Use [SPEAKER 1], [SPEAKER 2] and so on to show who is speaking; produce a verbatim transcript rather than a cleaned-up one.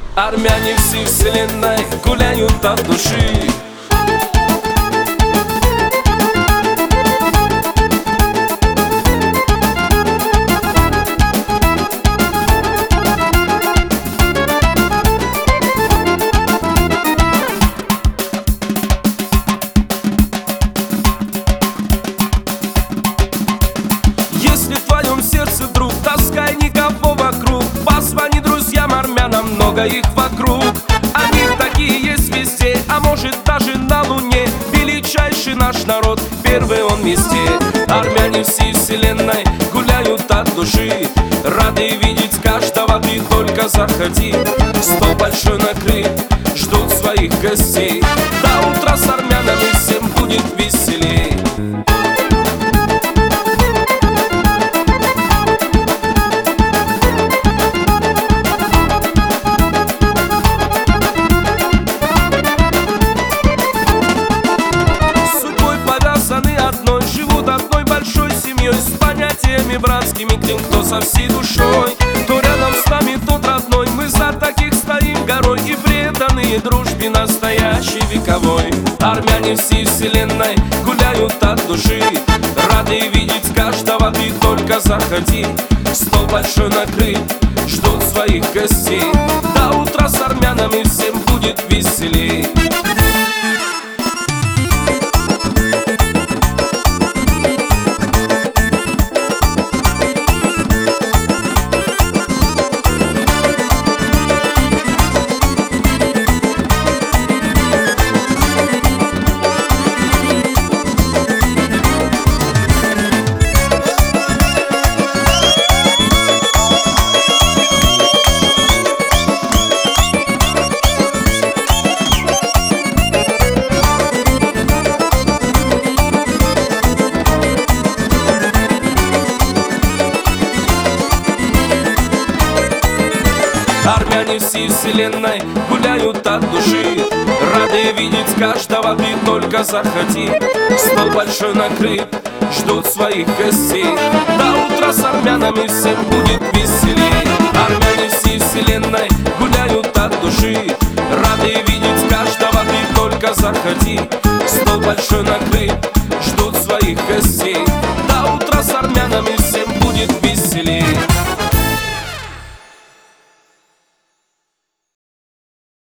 [SPEAKER 1] Армяне всей вселенной гуляют от души. Если в твоем сердце, друг, тоска и никого вокруг, позвони друзьям армянам, много их вокруг. Они такие есть везде, а может даже на луне. Величайший наш народ, первый он везде. Армяне всей вселенной гуляют от души, рады видеть каждого, ты только заходи. Стол большой накрыт, ждут своих гостей. До утра с армянами всем будет веселей. Живут одной большой семьей, с понятиями братскими, к тем, кто со всей душой. Кто рядом с нами, тот родной. Мы за таких стоим горой и преданные дружбе настоящей вековой. Армяне всей вселенной гуляют от души, рады видеть каждого, ты только заходи. Стол большой накрыт, ждут своих гостей. До утра с армянами всем будет веселей. Армяне всей вселенной гуляют от души, рады видеть каждого, ты только заходи. Стол большой накрыт, ждут своих гостей. До утра с армянами всем будет веселей. Армяне всей вселенной гуляют от души, рады видеть каждого, ты только заходи. Стол большой накрыт, ждут своих гостей.